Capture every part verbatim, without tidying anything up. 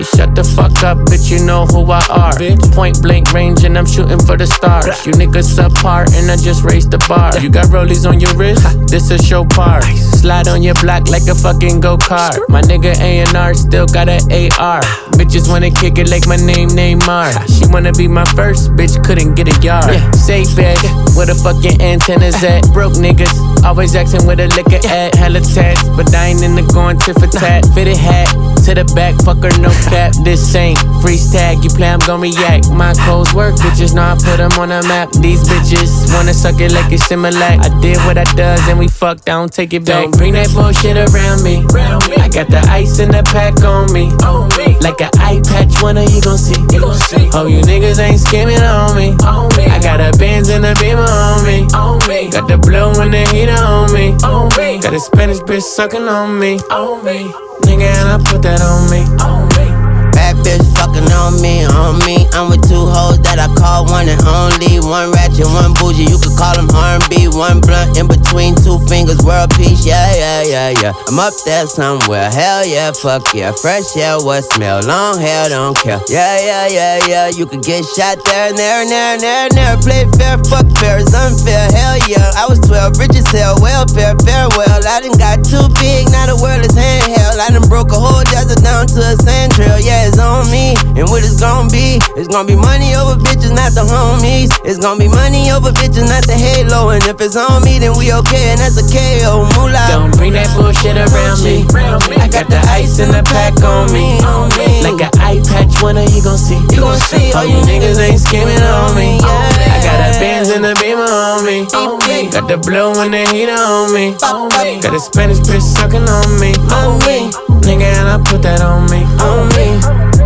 shut the fuck up, bitch, you know who I are. Bitch, point blank range and I'm shooting for the stars. You niggas apart and I just raised the bar. You got rollies on your wrist, this a show part. Slide on your block like a fucking go-kart. My nigga A and R still got an A R. Bitches wanna kick it like my name Neymar. She wanna be my first, bitch couldn't get a yard. Yeah. Say bag, where the fucking antennas at? Broke niggas, always asking where the liquor at. Hella tats, but I ain't into going tit for tat. Fitted hat, to the back, fucker, no cap. This ain't freeze tag, you play, I'm gon' react. My codes work, bitches know I put them on the map. These bitches wanna suck it like it's Similac. I did what I does and we fucked, I don't take it back. Don't bring that bullshit around me. I got the ice in the pack on me. Like an eye patch, one of you gon' see. Oh, you niggas ain't skimming on me. I got a Benz and a Beamer on me. Got the blue and the heater on me. Got a Spanish bitch sucking on me. Nigga, and I put that on me. Bad bitch fucking on me, on me. I'm with two hoes that I call one and only. One ratchet, one bougie, you could call them R and B. One blunt in between two fingers, world peace, yeah, yeah, yeah, yeah. I'm up there somewhere, hell yeah, fuck yeah. Fresh yeah, what smell, long hair, don't care. Yeah, yeah, yeah, yeah, you could get shot there and there and there and there and there. Play fair, fuck fair, it's unfair, hell yeah. I was twelve, rich as hell, welfare, farewell. I done got too big, now the world is handheld. I done broke a whole desert down to a sand trail, yeah, it's on me. And what it's gon' be, it's gon' be money over bitches, not the homies. It's gon' be money over bitches, not the halo. And if it's on me, then we okay, and that's a K O. Moolah. Don't bring that bullshit around me. I got the ice in the pack on me. Like an eye patch, one of you gon' see. Oh, you niggas ain't skimming on me. I got a Benz and a Beamer on me. Got the blue and the heater on me. Got a Spanish bitch sucking on me. Nigga, and I put that on me. On me.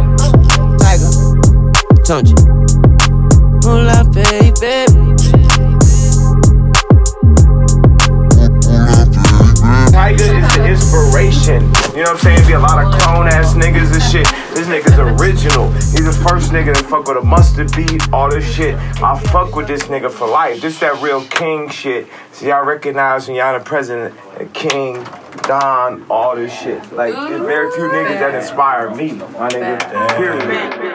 Tiger, don't you? Moolah, baby. Tiger is the inspiration. You know what I'm saying? Be a lot of clone ass niggas and shit. This nigga's original. He's the first nigga that fuck with a mustard beat, all this shit. I fuck with this nigga for life. This that real king shit. So y'all recognize when y'all the president, King, Don, all this shit. Like, there's very few niggas that inspire me, my nigga. Period.